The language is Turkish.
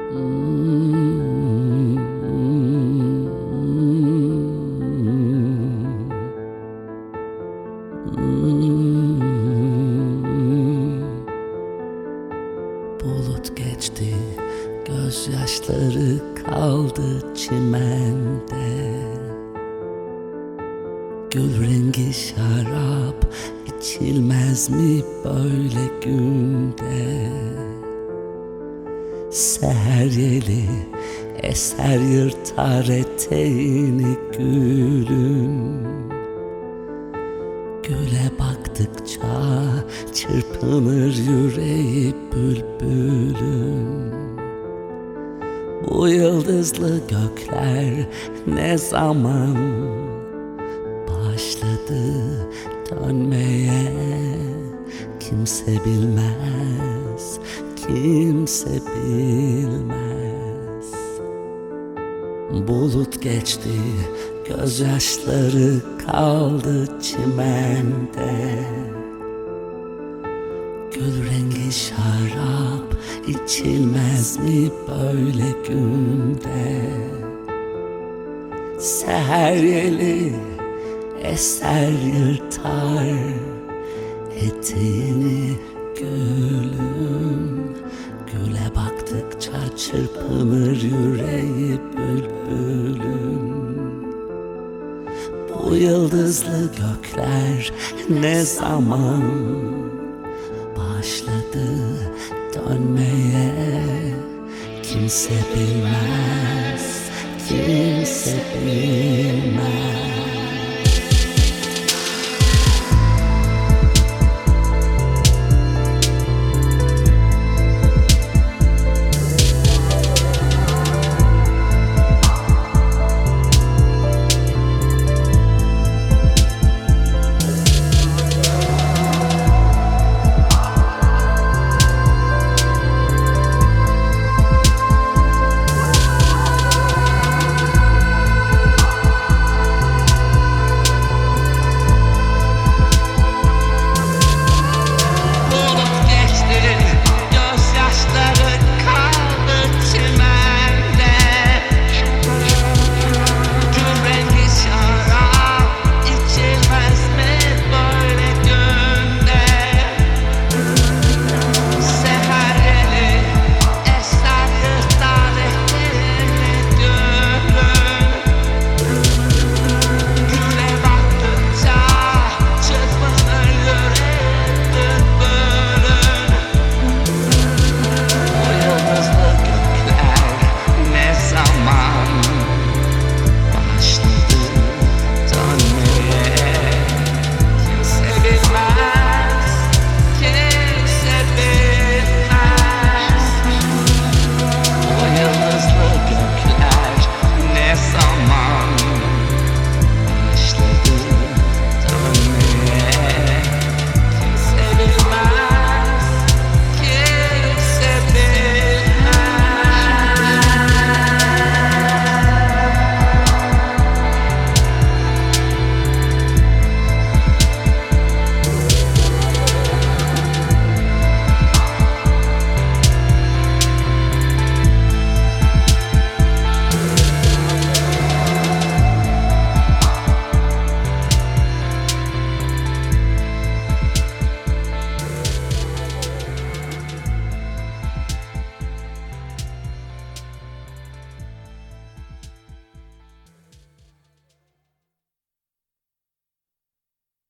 Bulut geçti, gözyaşları kaldı çimende. Gül rengi şarap içilmez mi böyle günde? Seher yeli eser yırtar eteğini gülün. Güle baktıkça çırpınır yüreği bülbülün. Bu yıldızlı gökler ne zaman başladı dönmeye? Kimse bilmez, kimse bilmez. Bulut geçti, gözyaşları kaldı çimende. Gül rengi şarap içilmez mi böyle günde? Seher yeli eser yırtar eteğini gülün. Güle baktıkça çırpınır yüreği bülbülün. Bu yıldızlı gökler ne zaman başladı dönmeye? Kimse bilmez, kimse bilmez.